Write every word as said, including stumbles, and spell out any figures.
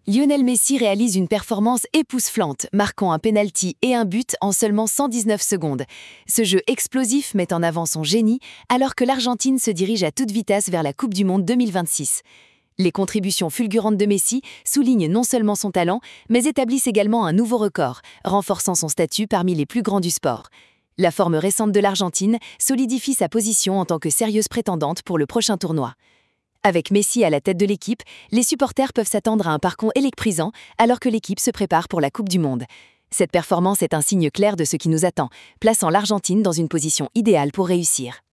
Lionel Messi réalise une performance époustouflante, marquant un pénalty et un but en seulement cent dix-neuf secondes. Ce jeu explosif met en avant son génie, alors que l'Argentine se dirige à toute vitesse vers la Coupe du Monde deux mille vingt-six. Les contributions fulgurantes de Messi soulignent non seulement son talent, mais établissent également un nouveau record, renforçant son statut parmi les plus grands du sport. La forme récente de l'Argentine solidifie sa position en tant que sérieuse prétendante pour le prochain tournoi. Avec Messi à la tête de l'équipe, les supporters peuvent s'attendre à un parcours électrisant alors que l'équipe se prépare pour la Coupe du Monde. Cette performance est un signe clair de ce qui nous attend, plaçant l'Argentine dans une position idéale pour réussir.